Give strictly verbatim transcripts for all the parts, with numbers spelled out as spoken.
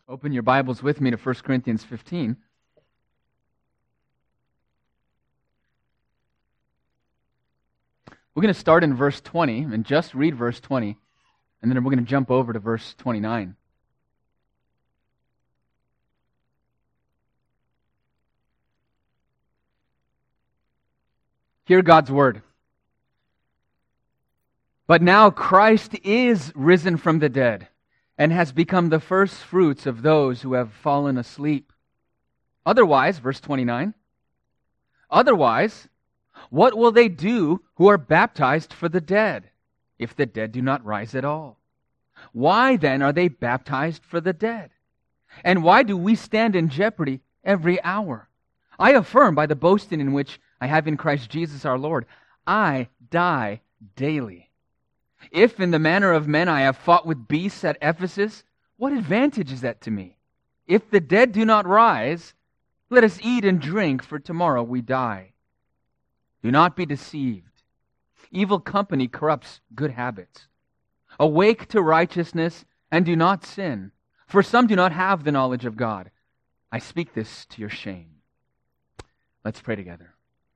Open your Bibles with me to First Corinthians fifteen. We're going to start in verse twenty and just read verse twenty, and then we're going to jump over to verse twenty-nine. Hear God's word. But now Christ is risen from the dead, and has become the first fruits of those who have fallen asleep. Otherwise, verse twenty-nine, otherwise, what will they do who are baptized for the dead, if the dead do not rise at all? Why then are they baptized for the dead? And why do we stand in jeopardy every hour? I affirm by the boasting in which I have in Christ Jesus our Lord, I die daily. If in the manner of men I have fought with beasts at Ephesus, what advantage is that to me? If the dead do not rise, let us eat and drink, for tomorrow we die. Do not be deceived. Evil company corrupts good habits. Awake to righteousness and do not sin, for some do not have the knowledge of God. I speak this to your shame. Let's pray together.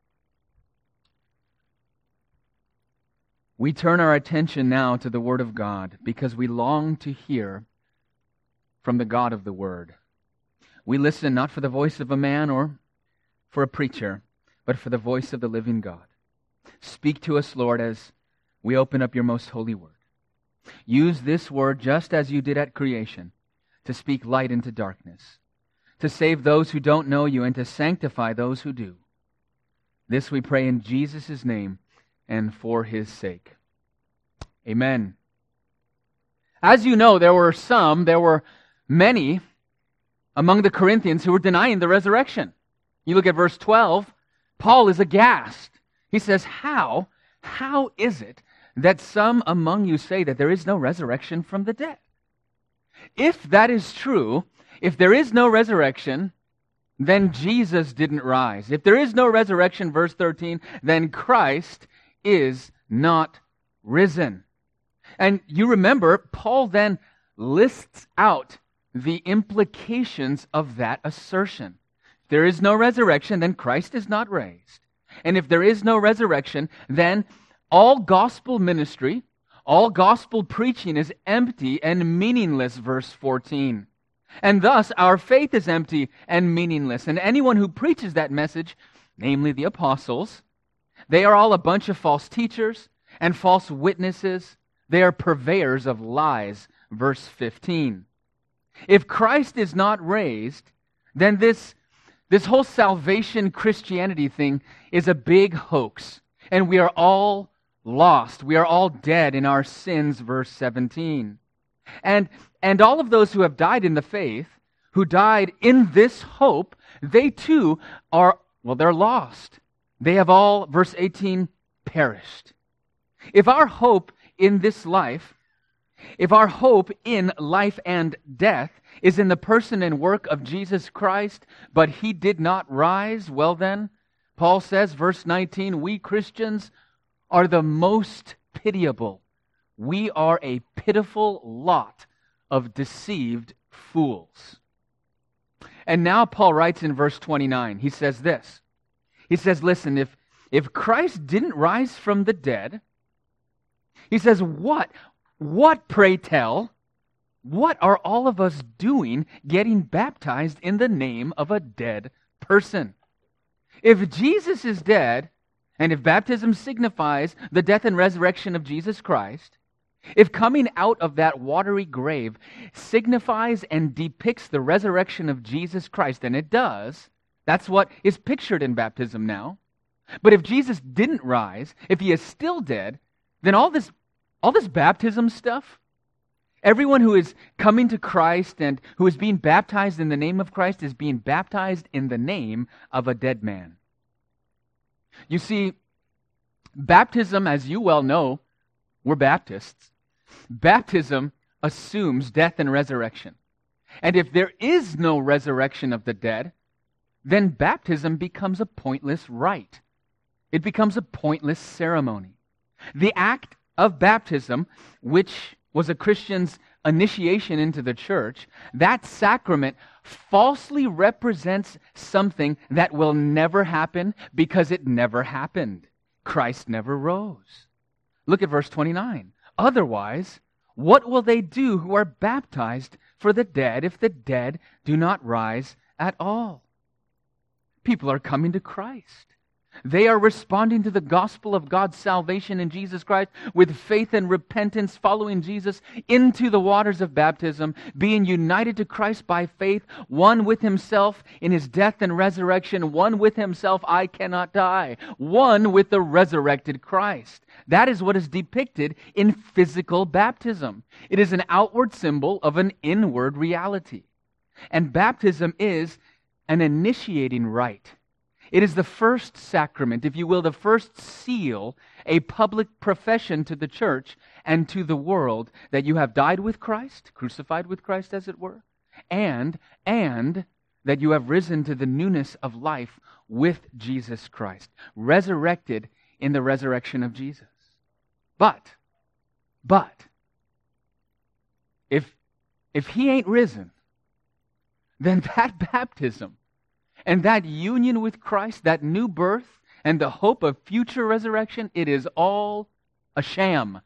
We turn our attention now to the Word of God because we long to hear from the God of the Word. We listen not for the voice of a man or for a preacher, but for the voice of the living God. Speak to us, Lord, as we open up your most holy Word. Use this Word just as you did at creation to speak light into darkness, to save those who don't know you and to sanctify those who do. This we pray in Jesus' name and for his sake. Amen. As you know, there were some, there were many among the Corinthians who were denying the resurrection. You look at verse twelve, Paul is aghast. He says, How? How is it that some among you say that there is no resurrection from the dead? If that is true, if there is no resurrection, then Jesus didn't rise. If there is no resurrection, verse thirteen, then Christ is not risen. And you remember, Paul then lists out the implications of that assertion. If there is no resurrection, then Christ is not raised. And if there is no resurrection, then all gospel ministry, all gospel preaching is empty and meaningless, verse fourteen. And thus our faith is empty and meaningless. And anyone who preaches that message, namely the apostles, they are all a bunch of false teachers and false witnesses. They are purveyors of lies, verse fifteen. If Christ is not raised, then this, this whole salvation Christianity thing is a big hoax. And we are all lost. We are all dead in our sins, verse seventeen. And, and all of those who have died in the faith, who died in this hope, they too are, well, they're lost. They have all, verse eighteen, perished. If our hope in this life, if our hope in life and death is in the person and work of Jesus Christ, but he did not rise, well then, Paul says, verse nineteen, we Christians are the most pitiable. We are a pitiful lot of deceived fools. And now Paul writes in verse twenty-nine, he says this. He says, listen, if, if Christ didn't rise from the dead, he says, what, what, pray tell, what are all of us doing getting baptized in the name of a dead person? If Jesus is dead, and if baptism signifies the death and resurrection of Jesus Christ, if coming out of that watery grave signifies and depicts the resurrection of Jesus Christ, and it does, that's what is pictured in baptism now. But if Jesus didn't rise, if he is still dead, then all this, all this baptism stuff, everyone who is coming to Christ and who is being baptized in the name of Christ is being baptized in the name of a dead man. You see, baptism, as you well know, we're Baptists. Baptism assumes death and resurrection. And if there is no resurrection of the dead, then baptism becomes a pointless rite. It becomes a pointless ceremony. The act of baptism, which was a Christian's initiation into the church, that sacrament falsely represents something that will never happen because it never happened. Christ never rose. Look at verse twenty-nine. Otherwise, what will they do who are baptized for the dead if the dead do not rise at all? People are coming to Christ. They are responding to the gospel of God's salvation in Jesus Christ with faith and repentance, following Jesus into the waters of baptism, being united to Christ by faith, one with himself in his death and resurrection, one with himself, I cannot die, one with the resurrected Christ. That is what is depicted in physical baptism. It is an outward symbol of an inward reality. And baptism is an initiating rite. It is the first sacrament, if you will, the first seal, a public profession to the church and to the world that you have died with Christ, crucified with Christ as it were, and, and that you have risen to the newness of life with Jesus Christ, resurrected in the resurrection of Jesus. But, but, if, if he ain't risen, then that baptism and that union with Christ, that new birth, and the hope of future resurrection, it is all a sham.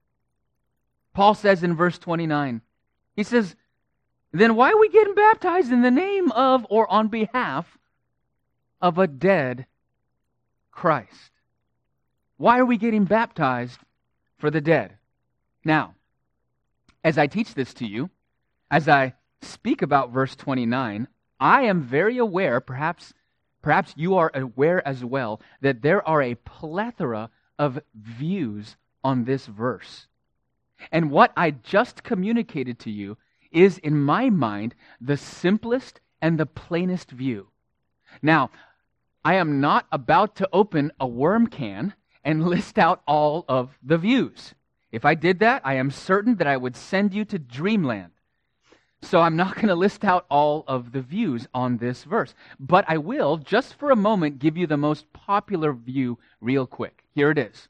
Paul says in verse twenty-nine, he says, then why are we getting baptized in the name of or on behalf of a dead Christ? Why are we getting baptized for the dead? Now, as I teach this to you, as I speak about verse twenty-nine, I am very aware, perhaps, perhaps you are aware as well, that there are a plethora of views on this verse. And what I just communicated to you is, in my mind, the simplest and the plainest view. Now, I am not about to open a worm can and list out all of the views. If I did that, I am certain that I would send you to dreamland. So I'm not going to list out all of the views on this verse. But I will, just for a moment, give you the most popular view real quick. Here it is.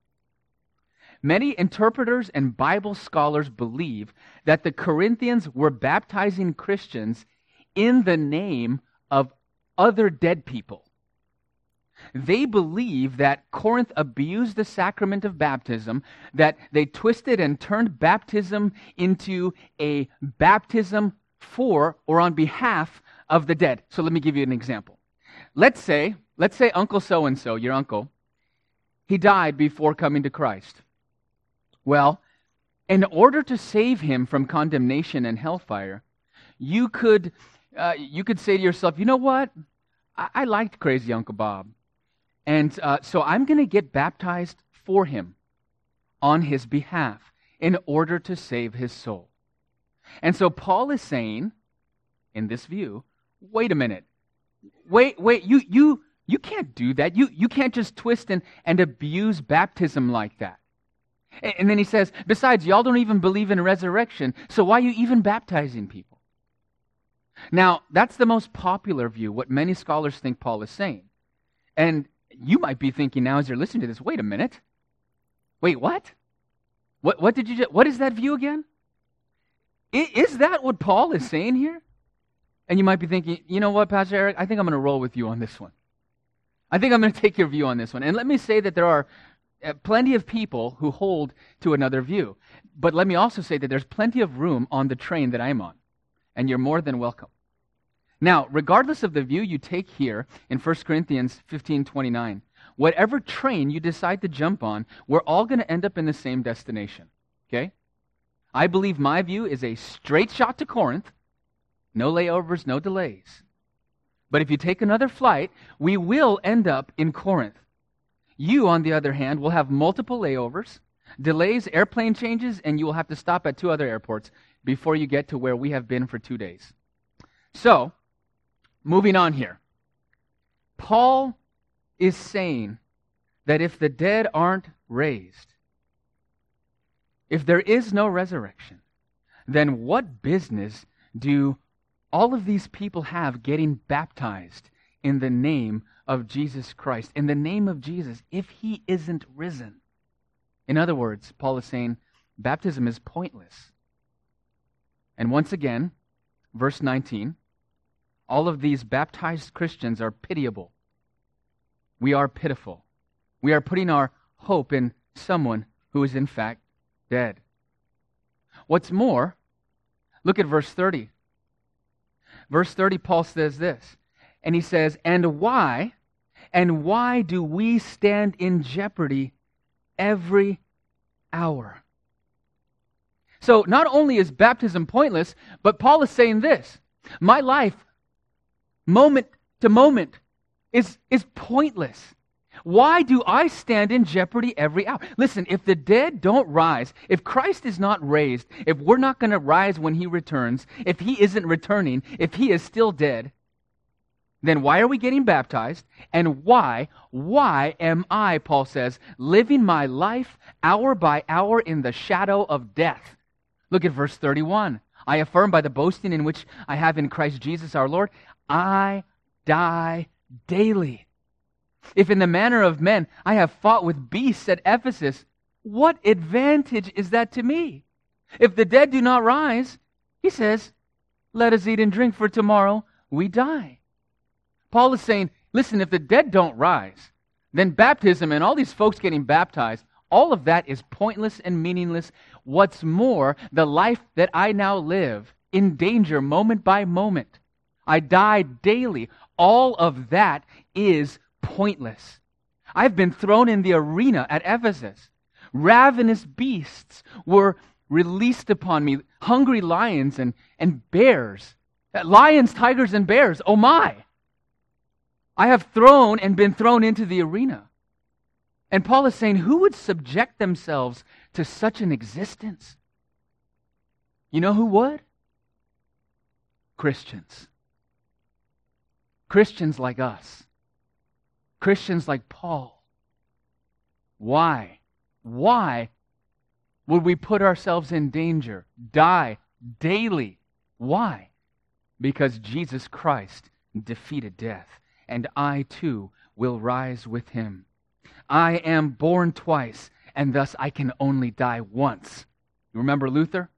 Many interpreters and Bible scholars believe that the Corinthians were baptizing Christians in the name of other dead people. They believe that Corinth abused the sacrament of baptism, that they twisted and turned baptism into a baptism for or on behalf of the dead. So let me give you an example. Let's say, let's say Uncle so-and-so, your uncle, he died before coming to Christ. Well, in order to save him from condemnation and hellfire, you could, uh, you could say to yourself, you know what? I, I liked crazy Uncle Bob. And uh, so I'm going to get baptized for him on his behalf in order to save his soul. And so Paul is saying, in this view, wait a minute. Wait, wait, you you you can't do that. You you can't just twist and, and abuse baptism like that. And, and then he says, besides, y'all don't even believe in resurrection, so why are you even baptizing people? Now, that's the most popular view, what many scholars think Paul is saying. And you might be thinking now as you're listening to this, wait a minute. Wait, what? What what did you just, what is that view again? I, is that what Paul is saying here? And you might be thinking, you know what, Pastor Eric, I think I'm going to roll with you on this one. I think I'm going to take your view on this one. And let me say that there are plenty of people who hold to another view. But let me also say that there's plenty of room on the train that I'm on. And you're more than welcome. Now, regardless of the view you take here in First Corinthians fifteen twenty-nine, whatever train you decide to jump on, we're all going to end up in the same destination. Okay? I believe my view is a straight shot to Corinth, no layovers, no delays. But if you take another flight, we will end up in Corinth. You, on the other hand, will have multiple layovers, delays, airplane changes, and you will have to stop at two other airports before you get to where we have been for two days. So, moving on here. Paul is saying that if the dead aren't raised, if there is no resurrection, then what business do all of these people have getting baptized in the name of Jesus Christ, in the name of Jesus, if he isn't risen? In other words, Paul is saying baptism is pointless. And once again, verse nineteen, all of these baptized Christians are pitiable. We are pitiful. We are putting our hope in someone who is in fact dead. What's more, look at verse thirty. Verse thirty, Paul says this, and he says, And why, and why do we stand in jeopardy every hour? So not only is baptism pointless, but Paul is saying this, my life, moment to moment, is, is pointless. Why do I stand in jeopardy every hour? Listen, if the dead don't rise, if Christ is not raised, if we're not going to rise when he returns, if he isn't returning, if he is still dead, then why are we getting baptized? And why, why am I, Paul says, living my life hour by hour in the shadow of death? Look at verse thirty-one. I affirm by the boasting in which I have in Christ Jesus our Lord, I die daily. If in the manner of men I have fought with beasts at Ephesus, what advantage is that to me? If the dead do not rise, he says, let us eat and drink, for tomorrow we die. Paul is saying, listen, if the dead don't rise, then baptism and all these folks getting baptized, all of that is pointless and meaningless. What's more, the life that I now live, in danger moment by moment, I die daily, all of that is pointless. I've been thrown in the arena at Ephesus. Ravenous beasts were released upon me, hungry lions and, and bears. Lions, tigers, and bears, oh my! I have thrown and been thrown into the arena. And Paul is saying, who would subject themselves to such an existence? You know who would? Christians. Christians like us. Christians like Paul. Why? Why would we put ourselves in danger, die daily? Why? Because Jesus Christ defeated death, and I too will rise with him. I am born twice, and thus I can only die once. You remember Luther?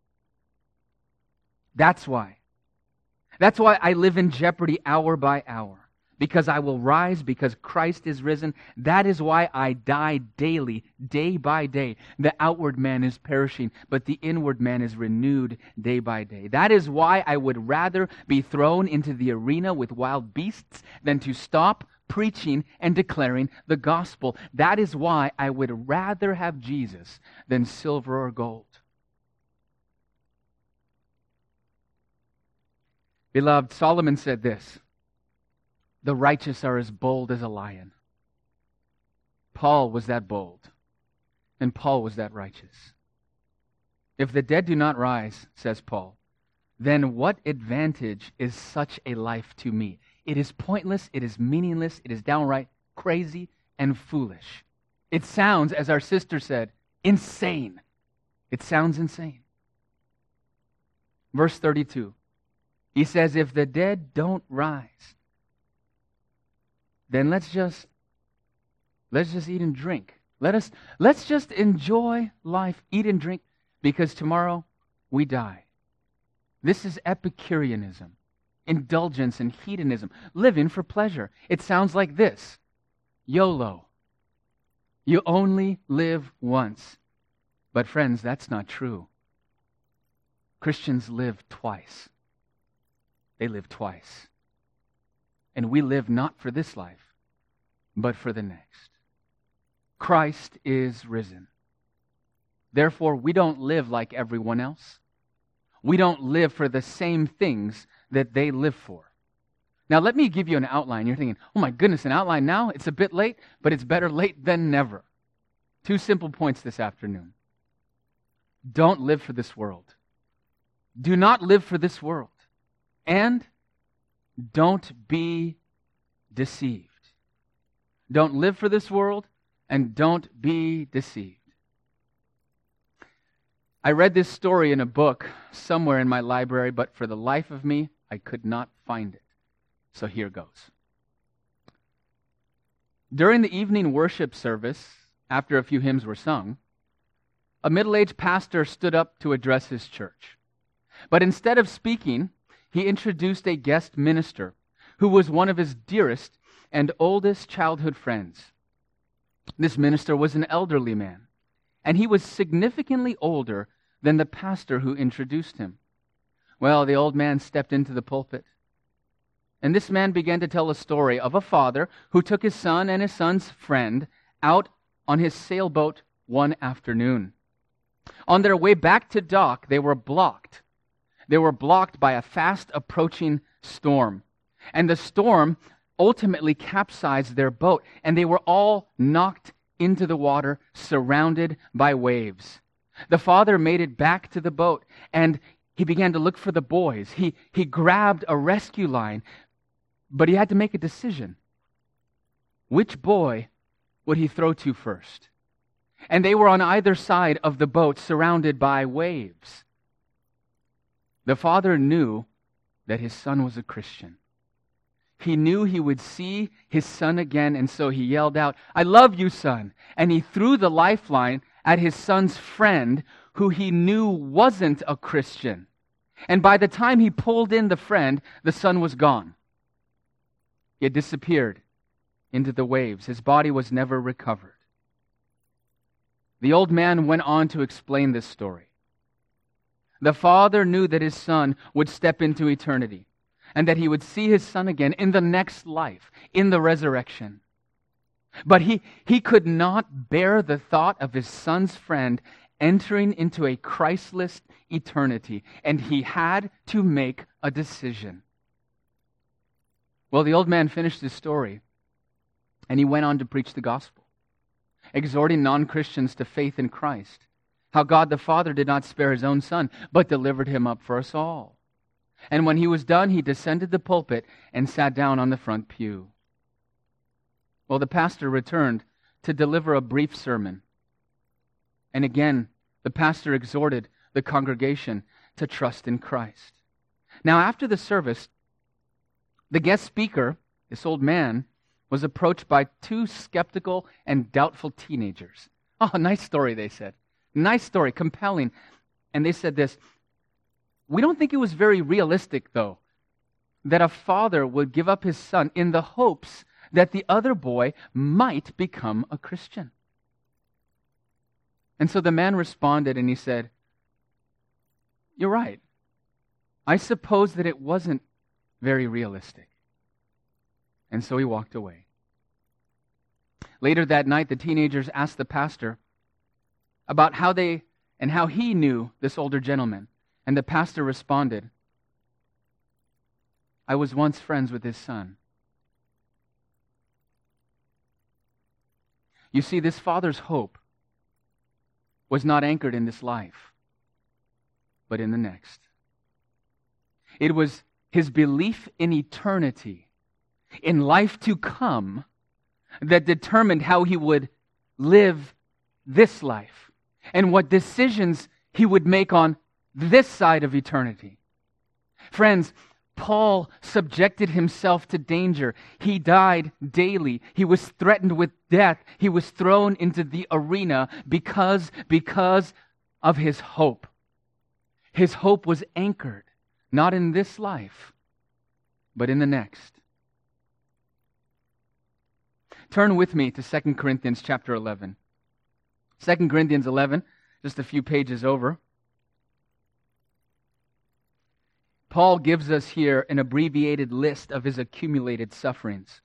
That's why. That's why I live in jeopardy hour by hour. Because I will rise, because Christ is risen. That is why I die daily, day by day. The outward man is perishing, but the inward man is renewed day by day. That is why I would rather be thrown into the arena with wild beasts than to stop preaching and declaring the gospel. That is why I would rather have Jesus than silver or gold. Beloved, Solomon said this, the righteous are as bold as a lion. Paul was that bold, and Paul was that righteous. If the dead do not rise, says Paul, then what advantage is such a life to me? It is pointless, it is meaningless, it is downright crazy and foolish. It sounds, as our sister said, insane. It sounds insane. Verse thirty-two, he says, if the dead don't rise, then let's just let's just eat and drink. Let us let's just enjoy life, eat and drink, because tomorrow we die. This is Epicureanism, indulgence and hedonism, living for pleasure. It sounds like this: YOLO. You only live once. But friends, that's not true. Christians live twice. They live twice. And we live not for this life, but for the next. Christ is risen. Therefore, we don't live like everyone else. We don't live for the same things that they live for. Now, let me give you an outline. You're thinking, oh my goodness, an outline now? It's a bit late, but it's better late than never. Two simple points this afternoon. Don't live for this world. Do not live for this world. And don't be deceived. Don't live for this world, and don't be deceived. I read this story in a book somewhere in my library, but for the life of me, I could not find it. So here goes. During the evening worship service, after a few hymns were sung, a middle-aged pastor stood up to address his church. But instead of speaking, he introduced a guest minister who was one of his dearest and oldest childhood friends. This minister was an elderly man, and he was significantly older than the pastor who introduced him. Well, the old man stepped into the pulpit, and this man began to tell a story of a father who took his son and his son's friend out on his sailboat one afternoon. On their way back to dock, they were blocked. They were blocked by a fast approaching storm. And the storm ultimately capsized their boat, and they were all knocked into the water, surrounded by waves. The father made it back to the boat, and he began to look for the boys. He, he grabbed a rescue line, but he had to make a decision. Which boy would he throw to first? And they were on either side of the boat, surrounded by waves. The father knew that his son was a Christian. He knew he would see his son again, and so he yelled out, "I love you, son." And he threw the lifeline at his son's friend, who he knew wasn't a Christian. And by the time he pulled in the friend, the son was gone. He had disappeared into the waves. His body was never recovered. The old man went on to explain this story. The father knew that his son would step into eternity, and that he would see his son again in the next life, in the resurrection. But he, he could not bear the thought of his son's friend entering into a Christless eternity, and he had to make a decision. Well, the old man finished his story, and he went on to preach the gospel, exhorting non-Christians to faith in Christ, how God the Father did not spare his own son, but delivered him up for us all. And when he was done, he descended the pulpit and sat down on the front pew. Well, the pastor returned to deliver a brief sermon. And again, the pastor exhorted the congregation to trust in Christ. Now, after the service, the guest speaker, this old man, was approached by two skeptical and doubtful teenagers. Oh, nice story, they said. Nice story, compelling. And they said this, "We don't think it was very realistic, though, that a father would give up his son in the hopes that the other boy might become a Christian." And so the man responded and he said, "You're right. I suppose that it wasn't very realistic." And so he walked away. Later that night, the teenagers asked the pastor about how they and how he knew this older gentleman. And the pastor responded, "I was once friends with his son." You see, this father's hope was not anchored in this life, but in the next. It was his belief in eternity, in life to come, that determined how he would live this life and what decisions he would make on this side of eternity. Friends, Paul subjected himself to danger. He died daily. He was threatened with death. He was thrown into the arena because, because of his hope. His hope was anchored, not in this life, but in the next. Turn with me to Second Corinthians chapter eleven. Second Corinthians eleven, just a few pages over. Paul gives us here an abbreviated list of his accumulated sufferings.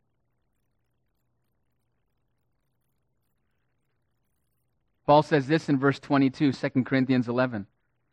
Paul says this in verse twenty-two, Second Corinthians eleven.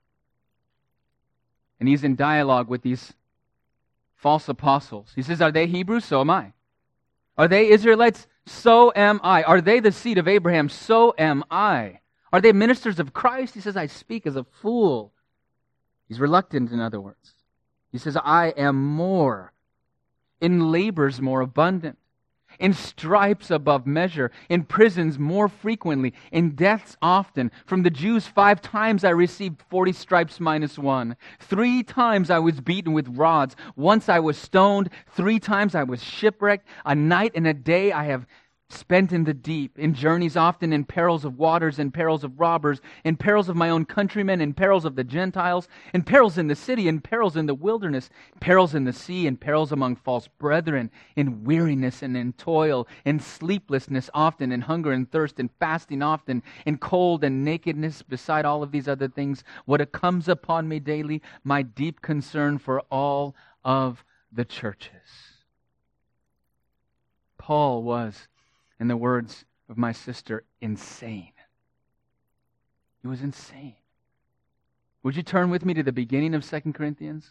And he's in dialogue with these false apostles. He says, "Are they Hebrews? So am I. Are they Israelites? So am I. Are they the seed of Abraham? So am I. Are they ministers of Christ?" He says, "I speak as a fool." He's reluctant, in other words. He says, "I am more, in labors more abundant, in stripes above measure, in prisons more frequently, in deaths often. From the Jews five times I received forty stripes minus one. Three times I was beaten with rods. Once I was stoned. Three times I was shipwrecked. A night and a day I have spent in the deep, in journeys often, in perils of waters, in perils of robbers, in perils of my own countrymen, in perils of the Gentiles, in perils in the city, in perils in the wilderness, perils in the sea, in perils among false brethren, in weariness and in toil, in sleeplessness often, in hunger and thirst, in fasting often, in cold and nakedness, beside all of these other things, what it comes upon me daily, my deep concern for all of the churches. Paul was, in the words of my sister, insane. He was insane. Would you turn with me to the beginning of Second Corinthians?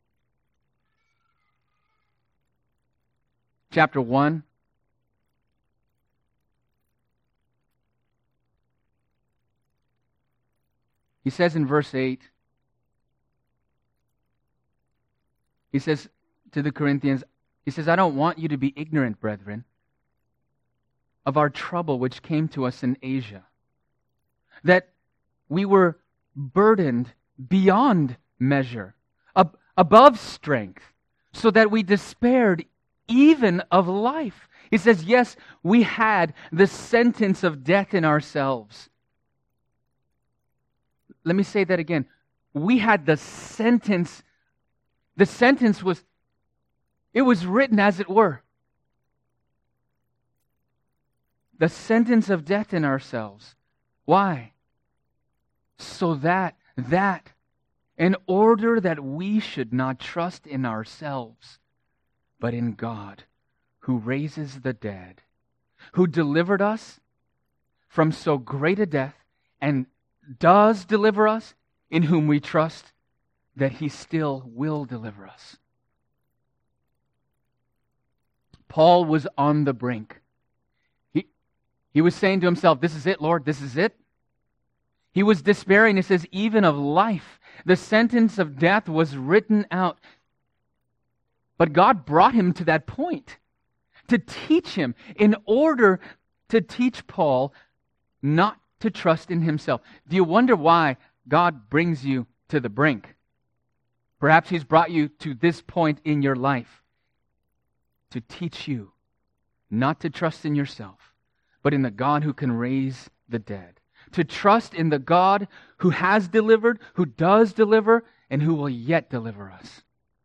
Chapter one. He says in verse eight, he says to the Corinthians, he says, I don't want you to be ignorant, brethren, of our trouble which came to us in Asia, that we were burdened beyond measure, ab- above strength, so that we despaired even of life. He says, yes, we had the sentence of death in ourselves. Let me say that again. We had the sentence, the sentence was, it was written as it were. The sentence of death in ourselves. Why? So that, that, in order that we should not trust in ourselves, but in God, who raises the dead, who delivered us from so great a death, and does deliver us, in whom we trust that He still will deliver us. Paul was on the brink. He was saying to himself, this is it, Lord, this is it. He was despairing, he says, even of life. The sentence of death was written out. But God brought him to that point to teach him, in order to teach Paul not to trust in himself. Do you wonder why God brings you to the brink? Perhaps He's brought you to this point in your life to teach you not to trust in yourself, but in the God who can raise the dead. To trust in the God who has delivered, who does deliver, and who will yet deliver us.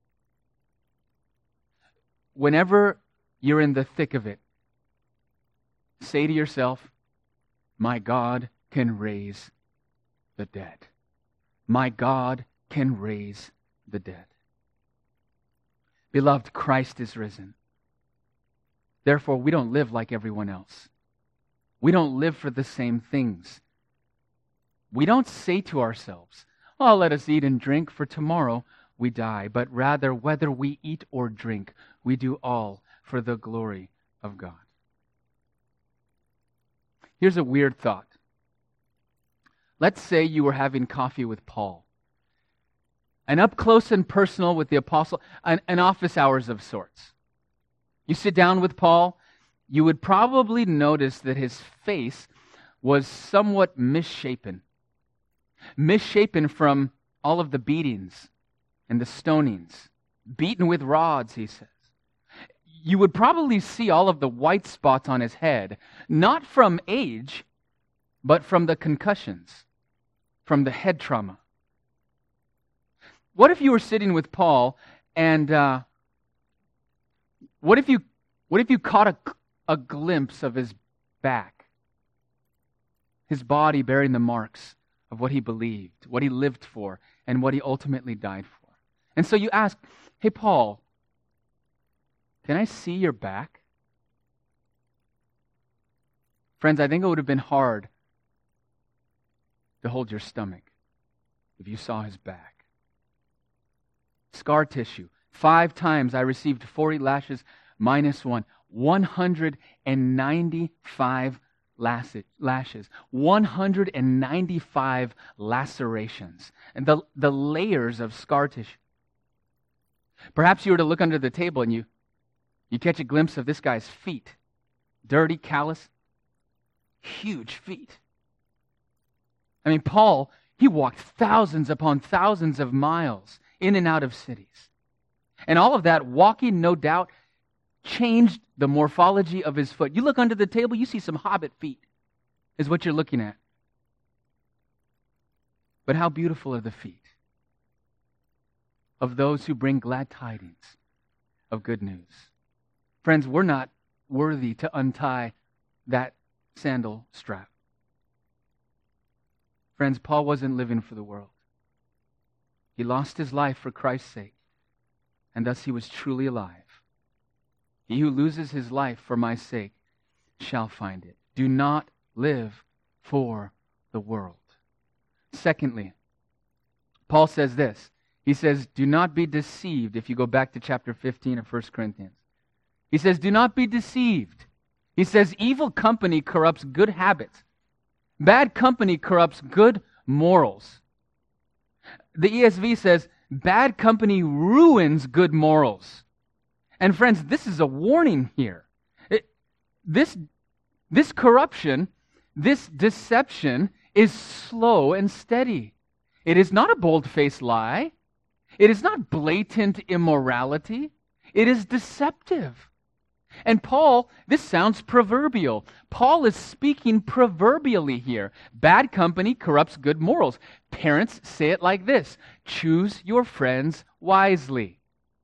Whenever you're in the thick of it, say to yourself, my God can raise the dead. My God can raise the dead. Beloved, Christ is risen. Therefore, we don't live like everyone else. We don't live for the same things. We don't say to ourselves, oh, let us eat and drink, for tomorrow we die. But rather, whether we eat or drink, we do all for the glory of God. Here's a weird thought. Let's say you were having coffee with Paul, and up close and personal with the apostle, an, an office hours of sorts. You sit down with Paul, you would probably notice that his face was somewhat misshapen. Misshapen from all of the beatings and the stonings. Beaten with rods, he says. You would probably see all of the white spots on his head, not from age, but from the concussions, from the head trauma. What if you were sitting with Paul and uh, what if you what if you caught a, a glimpse of his back, his body bearing the marks of what he believed, what he lived for, and what he ultimately died for? And so you ask, hey, Paul, can I see your back? Friends, I think it would have been hard to hold your stomach if you saw his back. Scar tissue. Five times I received forty lashes minus one. one hundred ninety-five lashes. one hundred ninety-five lacerations. And the, the layers of scar tissue. Perhaps you were to look under the table and you, you catch a glimpse of this guy's feet. Dirty, callous, huge feet. I mean, Paul, he walked thousands upon thousands of miles in and out of cities. And all of that walking, no doubt, changed the morphology of his foot. You look under the table, you see some hobbit feet, is what you're looking at. But how beautiful are the feet of those who bring glad tidings of good news. Friends, we're not worthy to untie that sandal strap. Friends, Paul wasn't living for the world. He lost his life for Christ's sake, and thus he was truly alive. He who loses his life for my sake shall find it. Do not live for the world. Secondly, Paul says this. He says, do not be deceived, if you go back to chapter fifteen of First Corinthians. He says, do not be deceived. He says, evil company corrupts good habits. Bad company corrupts good morals. The E S V says, bad company ruins good morals. And friends, this is a warning here. It, this, this corruption, this deception is slow and steady. It is not a bold-faced lie. It is not blatant immorality. It is deceptive. And Paul, this sounds proverbial. Paul is speaking proverbially here. Bad company corrupts good morals. Parents say it like this: choose your friends wisely.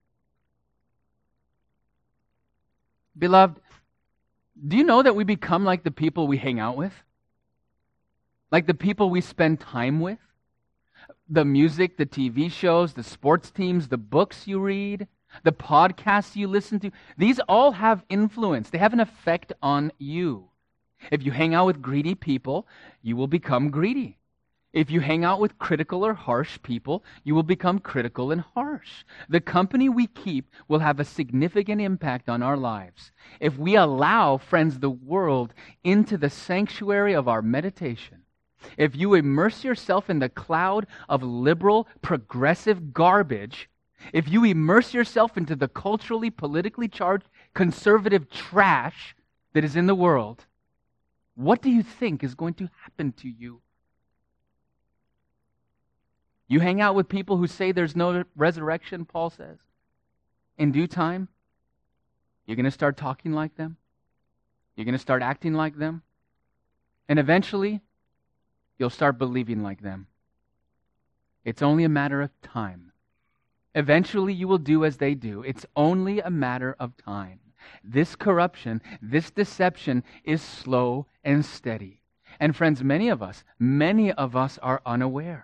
Beloved, do you know that we become like the people we hang out with? Like the people we spend time with? The music, the T V shows, the sports teams, the books you read, the podcasts you listen to, these all have influence. They have an effect on you. If you hang out with greedy people, you will become greedy. If you hang out with critical or harsh people, you will become critical and harsh. The company we keep will have a significant impact on our lives. If we allow, friends, the world into the sanctuary of our meditation, if you immerse yourself in the cloud of liberal, progressive garbage, if you immerse yourself into the culturally, politically charged, conservative trash that is in the world, what do you think is going to happen to you? You hang out with people who say there's no resurrection, Paul says. In due time, you're going to start talking like them. You're going to start acting like them. And eventually, you'll start believing like them. It's only a matter of time. Eventually, you will do as they do. It's only a matter of time. This corruption, this deception is slow and steady. And friends, many of us, many of us are unaware.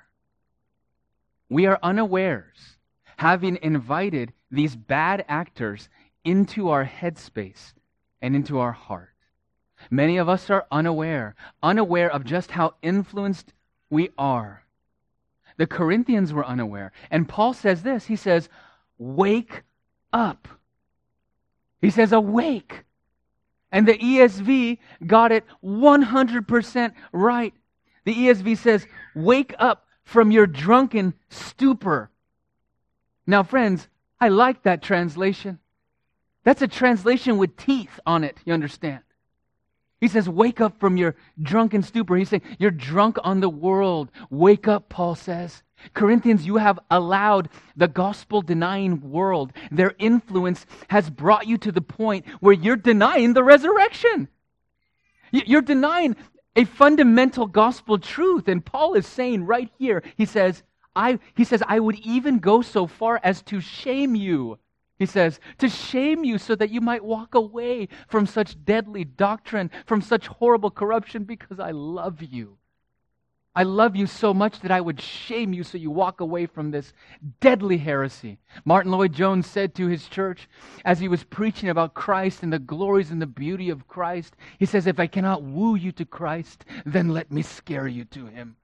We are unawares, having invited these bad actors into our headspace and into our heart. Many of us are unaware, unaware of just how influenced we are. The Corinthians were unaware. And Paul says this, he says, wake up. He says, awake. And the E S V got it one hundred percent right. The E S V says, wake up from your drunken stupor. Now, friends, I like that translation. That's a translation with teeth on it, you understand? He says, wake up from your drunken stupor. He's saying, you're drunk on the world. Wake up, Paul says. Corinthians, you have allowed the gospel-denying world. Their influence has brought you to the point where you're denying the resurrection. You're denying a fundamental gospel truth. And Paul is saying right here, he says, I, he says, I would even go so far as to shame you. He says, to shame you so that you might walk away from such deadly doctrine, from such horrible corruption, because I love you. I love you so much that I would shame you so you walk away from this deadly heresy. Martin Lloyd-Jones said to his church, as he was preaching about Christ and the glories and the beauty of Christ, he says, if I cannot woo you to Christ, then let me scare you to Him.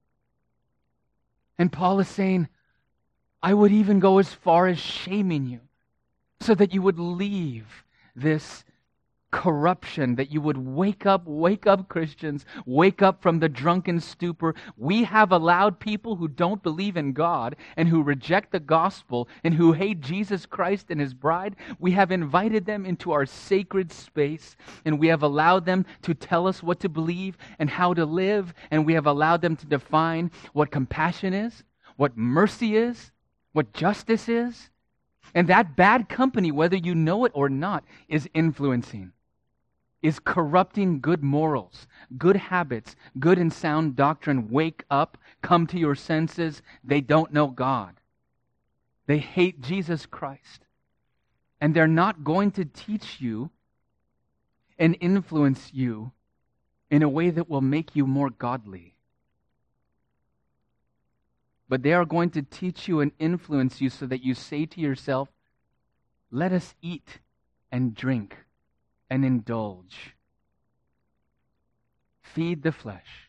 And Paul is saying, I would even go as far as shaming you, so that you would leave this corruption, that you would wake up, wake up, Christians, wake up from the drunken stupor. We have allowed people who don't believe in God and who reject the gospel and who hate Jesus Christ and His bride, we have invited them into our sacred space, and we have allowed them to tell us what to believe and how to live, and we have allowed them to define what compassion is, what mercy is, what justice is. And that bad company, whether you know it or not, is influencing, is corrupting good morals, good habits, good and sound doctrine. Wake up, come to your senses. They don't know God. They hate Jesus Christ. And they're not going to teach you and influence you in a way that will make you more godly. But they are going to teach you and influence you so that you say to yourself, let us eat and drink and indulge. Feed the flesh.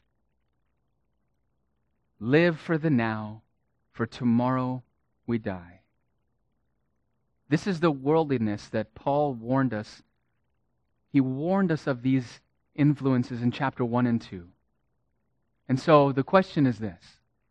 Live for the now, for tomorrow we die. This is the worldliness that Paul warned us. He warned us of these influences in chapter one and two. And so the question is this: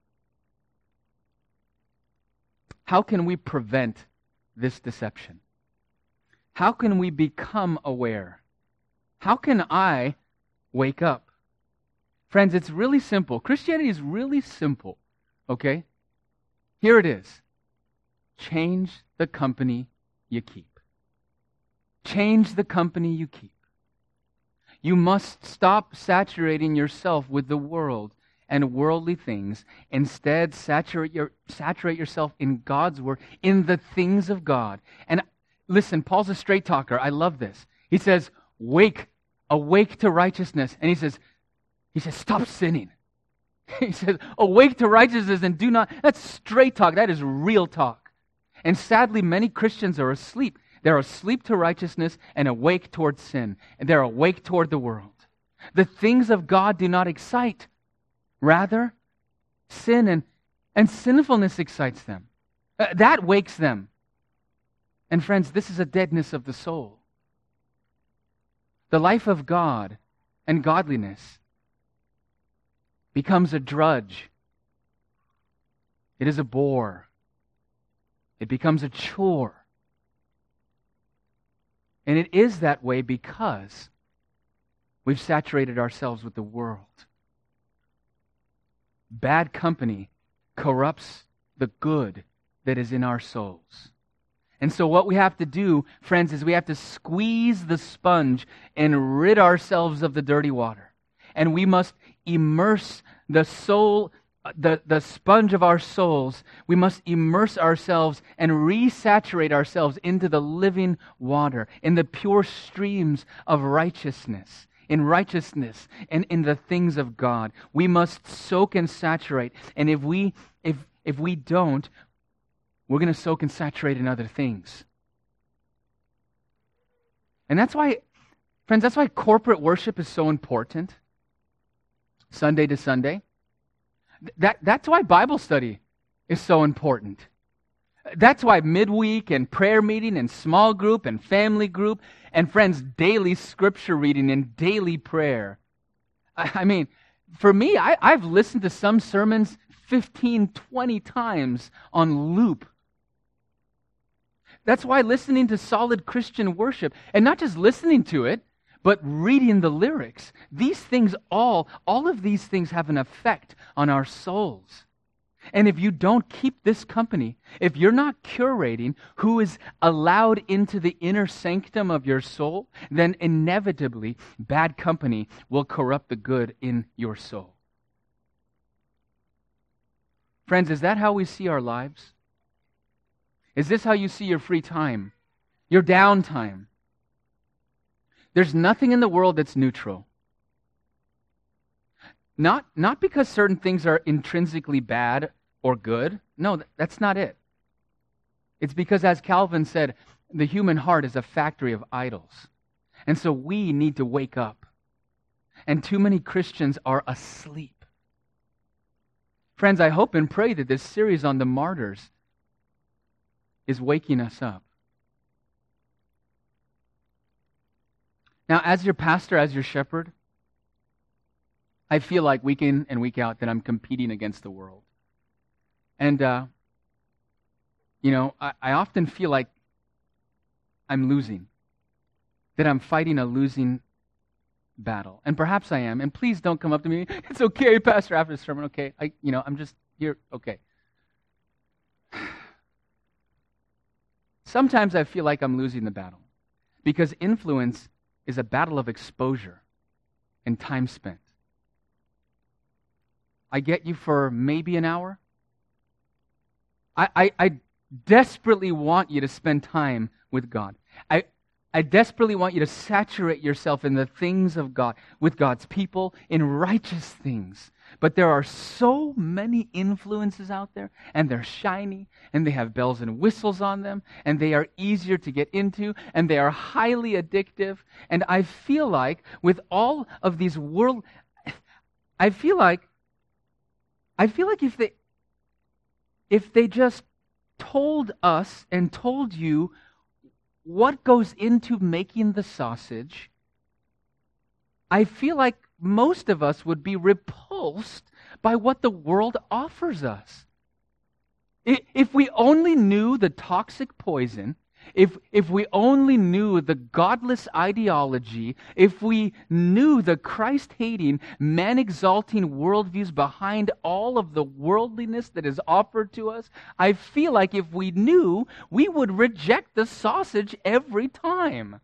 how can we prevent this deception? How can we become aware? How can I wake up? Friends, it's really simple. Christianity is really simple, okay? Here it is. Change the company you keep. Change the company you keep. You must stop saturating yourself with the world and worldly things. Instead, saturate your saturate yourself in God's word, in the things of God. And listen, Paul's a straight talker. I love this. He says, "Wake, awake to righteousness." And he says, he says, "Stop sinning." He says, "Awake to righteousness and do not." That's straight talk. That is real talk. And sadly, many Christians are asleep. They're asleep to righteousness and awake toward sin. And they're awake toward the world. The things of God do not excite. Rather, sin and, and sinfulness excites them. Uh, that wakes them. And friends, this is a deadness of the soul. The life of God and godliness becomes a drudge. It is a bore. It becomes a chore. And it is that way because we've saturated ourselves with the world. Bad company corrupts the good that is in our souls. And so what we have to do, friends, is we have to squeeze the sponge and rid ourselves of the dirty water. And we must immerse the soul, the, the sponge of our souls. We must immerse ourselves and resaturate ourselves into the living water, in the pure streams of righteousness. In righteousness and in the things of God. We must soak and saturate. And if we if if we don't, we're going to soak and saturate in other things. And that's why, friends, that's why corporate worship is so important. Sunday to Sunday. That that's why Bible study is so important. That's why midweek and prayer meeting and small group and family group and, friends, daily scripture reading and daily prayer. I, I mean, for me, I, I've listened to some sermons fifteen, twenty times on loop. That's why listening to solid Christian worship, and not just listening to it, but reading the lyrics, these things all, all of these things have an effect on our souls. And if you don't keep this company, if you're not curating who is allowed into the inner sanctum of your soul, then inevitably bad company will corrupt the good in your soul. Friends, is that how we see our lives? Is this how you see your free time, your downtime? There's nothing in the world that's neutral. Not, not because certain things are intrinsically bad or good. No, that's not it. It's because, as Calvin said, the human heart is a factory of idols. And so we need to wake up. And too many Christians are asleep. Friends, I hope and pray that this series on the martyrs is waking us up. Now, as your pastor, as your shepherd, I feel like week in and week out that I'm competing against the world. And, uh, you know, I, I often feel like I'm losing, that I'm fighting a losing battle. And perhaps I am. And please don't come up to me, "It's okay, Pastor, after the sermon, okay? I, you know, I'm just here, okay." Sometimes I feel like I'm losing the battle because influence is a battle of exposure and time spent. I get you for maybe an hour. I, I, I desperately want you to spend time with God. I, I desperately want you to saturate yourself in the things of God, with God's people, in righteous things. But there are so many influences out there, and they're shiny, and they have bells and whistles on them, and they are easier to get into, and they are highly addictive. And I feel like with all of these world, I feel like, I feel like if they, if they just told us and told you what goes into making the sausage, I feel like most of us would be repulsed by what the world offers us. If we only knew the toxic poison, if, if we only knew the godless ideology, if we knew the Christ-hating, man-exalting worldviews behind all of the worldliness that is offered to us, I feel like if we knew, we would reject the sausage every time.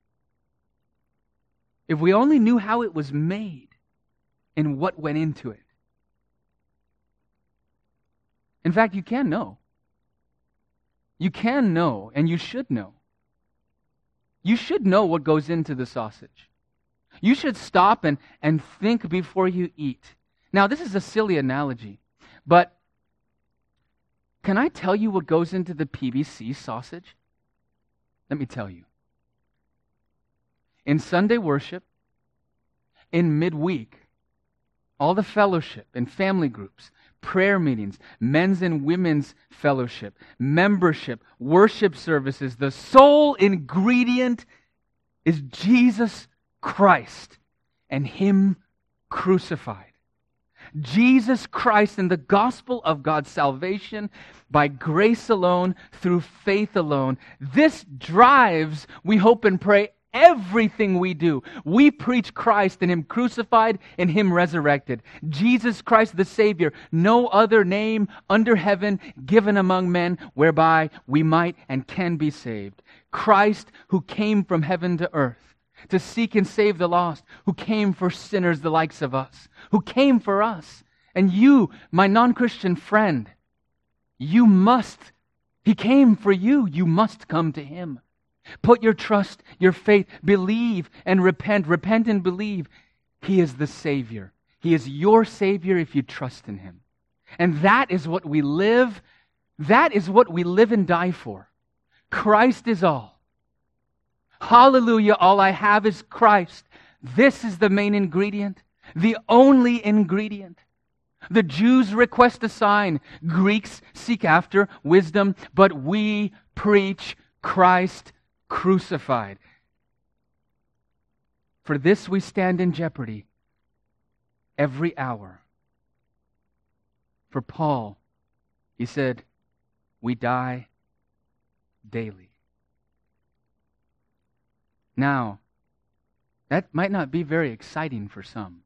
If we only knew how it was made and what went into it. In fact, you can know. You can know, and you should know. You should know what goes into the sausage. You should stop and, and think before you eat. Now, this is a silly analogy, but can I tell you what goes into the P B C sausage? Let me tell you. In Sunday worship, in midweek, all the fellowship and family groups, prayer meetings, men's and women's fellowship, membership, worship services, the sole ingredient is Jesus Christ and Him crucified. Jesus Christ and the gospel of God's salvation by grace alone, through faith alone. This drives, we hope and pray, everything we do. We preach Christ and Him crucified and Him resurrected. Jesus Christ the Savior, no other name under heaven given among men whereby we might and can be saved. Christ who came from heaven to earth to seek and save the lost, who came for sinners the likes of us, who came for us. And you, my non-Christian friend, you must, He came for you, you must come to Him. Put your trust, your faith, believe and repent. Repent and believe. He is the Savior. He is your Savior if you trust in Him. And that is what we live, that is what we live and die for. Christ is all. Hallelujah, all I have is Christ. This is the main ingredient, the only ingredient. The Jews request a sign. Greeks seek after wisdom, but we preach Christ crucified. For this we stand in jeopardy every hour. For Paul, he said, we die daily. Now, that might not be very exciting for some.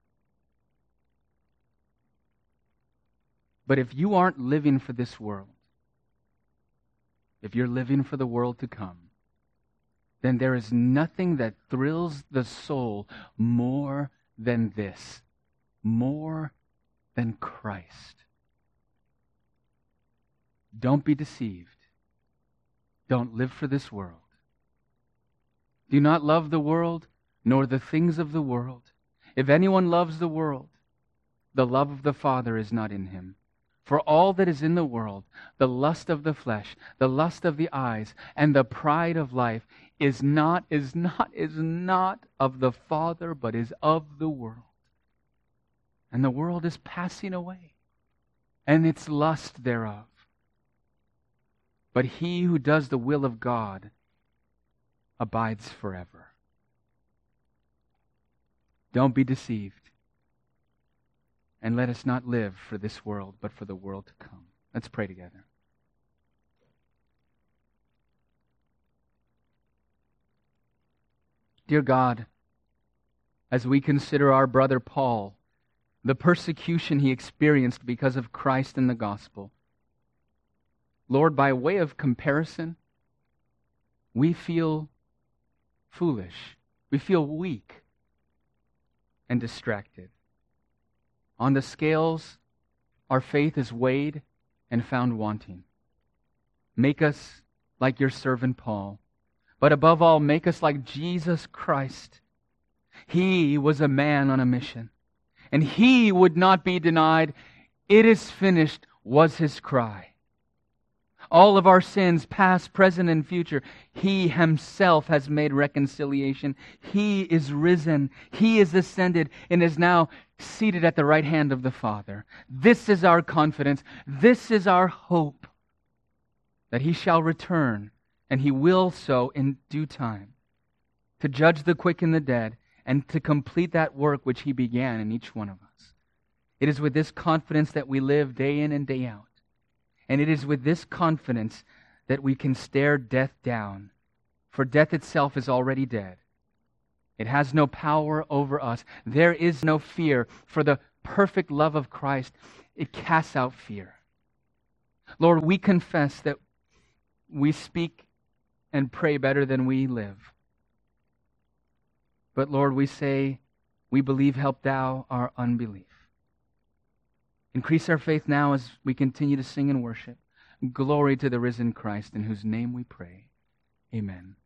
But if you aren't living for this world, if you're living for the world to come, then there is nothing that thrills the soul more than this, more than Christ. Don't be deceived. Don't live for this world. Do not love the world, nor the things of the world. If anyone loves the world, the love of the Father is not in him. For all that is in the world, the lust of the flesh, the lust of the eyes, and the pride of life is not, is not, is not of the Father, but is of the world. And the world is passing away, and its lust thereof. But he who does the will of God abides forever. Don't be deceived. And let us not live for this world, but for the world to come. Let's pray together. Dear God, as we consider our brother Paul, the persecution he experienced because of Christ and the gospel, Lord, by way of comparison, we feel foolish. We feel weak and distracted. On the scales, our faith is weighed and found wanting. Make us like your servant Paul. But above all, make us like Jesus Christ. He was a man on a mission, and he would not be denied. It is finished was his cry. All of our sins, past, present, and future, he himself has made reconciliation. He is risen. He is ascended and is now seated at the right hand of the Father. This is our confidence. This is our hope, that he shall return, and he will so in due time, to judge the quick and the dead, and to complete that work which he began in each one of us. It is with this confidence that we live day in and day out. And it is with this confidence that we can stare death down, for death itself is already dead. It has no power over us. There is no fear, for the perfect love of Christ, it casts out fear. Lord, we confess that we speak and pray better than we live. But Lord, we say, we believe, help thou our unbelief. Increase our faith now as we continue to sing and worship. Glory to the risen Christ, in whose name we pray. Amen.